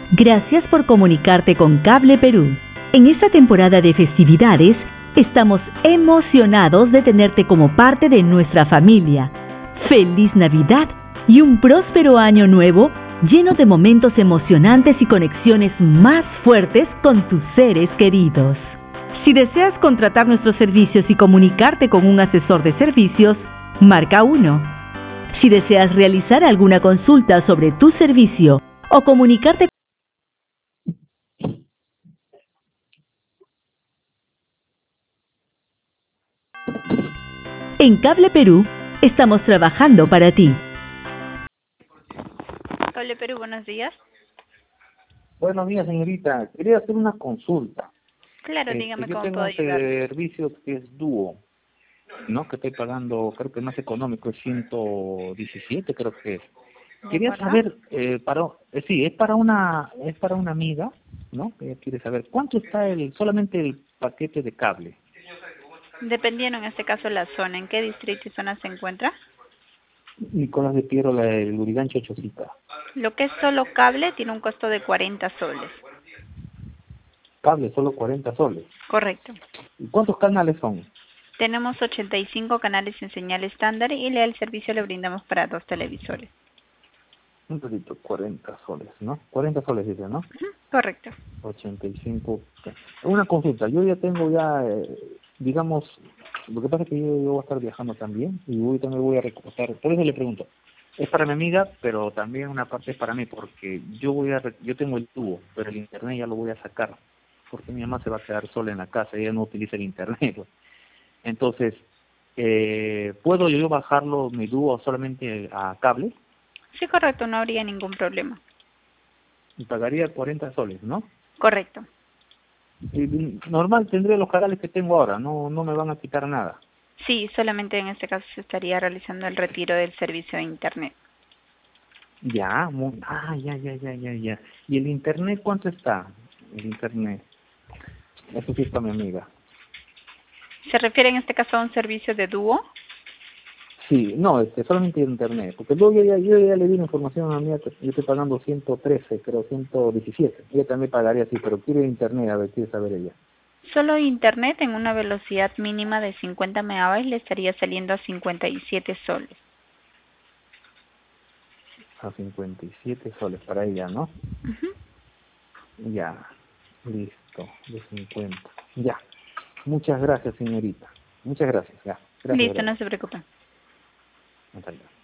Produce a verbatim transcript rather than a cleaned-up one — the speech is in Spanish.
Gracias por comunicarte con Cable Perú. En esta temporada de festividades, estamos emocionados de tenerte como parte de nuestra familia. ¡Feliz Navidad y un próspero año nuevo lleno de momentos emocionantes y conexiones más fuertes con tus seres queridos! Si deseas contratar nuestros servicios y comunicarte con un asesor de servicios, marca uno. Si deseas realizar alguna consulta sobre tu servicio o comunicarte en Cable Perú, estamos trabajando para ti. Cable Perú, buenos días. Buenos días, señorita. Quería hacer una consulta. Claro, Este, dígame yo cómo tengo puedo un ayudar. servicio que es dúo, ¿no? Que estoy pagando, creo que el más económico es ciento diecisiete, creo que es. ¿De Quería acuerdo? saber, eh, para, eh, sí, es para una, es para una amiga, ¿no? Que ella quiere saber cuánto está el, solamente el paquete de cable. Dependiendo en este caso la zona, ¿en qué distrito y zona se encuentra? Nicolás de Piero, la del Lurigancho Chocita. Lo que es solo cable tiene un costo de cuarenta soles. Cable, solo cuarenta soles. Correcto. ¿Y cuántos canales son? Tenemos ochenta y cinco canales en señal estándar y le- el servicio le brindamos para dos televisores. Un poquito, cuarenta soles, ¿no? cuarenta soles dice, ¿no? Ujú, correcto. ochenta y cinco. Una consulta, yo ya tengo ya, eh, digamos, lo que pasa es que yo, yo voy a estar viajando también y voy, también voy a recortar, por eso le pregunto, es para mi amiga, pero también una parte es para mí, porque yo voy a, re- yo tengo el tubo, pero el internet ya lo voy a sacar, porque mi mamá se va a quedar sola en la casa, ella no utiliza el internet, pues. Entonces, eh, ¿puedo yo bajarlo, mi dúo, solamente a cable? Sí, correcto, no habría ningún problema. Y pagaría cuarenta soles, ¿no? Correcto. Y normal tendré los canales que tengo ahora, no no me van a quitar nada. Sí, solamente en este caso se estaría realizando el retiro del servicio de Internet. Ya, mu- ah, ya, ya, ya, ya, ya. ¿Y el internet cuánto está? El internet. Eso sí está mi amiga. ¿Se refiere en este caso a un servicio de dúo? Sí, no, este, solamente el internet. Porque luego yo ya, yo ya le di la información a mi amiga, que yo estoy pagando ciento trece, creo, ciento diecisiete. Ella también pagaría así, pero quiere internet, a ver, quiere saber ella. Solo Internet en una velocidad mínima de cincuenta megabytes le estaría saliendo a cincuenta y siete soles. A cincuenta y siete soles para ella, ¿no? Ujú. Ya, listo, de cincuenta. Ya. Muchas gracias, señorita. Muchas gracias, ya. Gracias, Listo, gracias. no se preocupe. Hasta luego.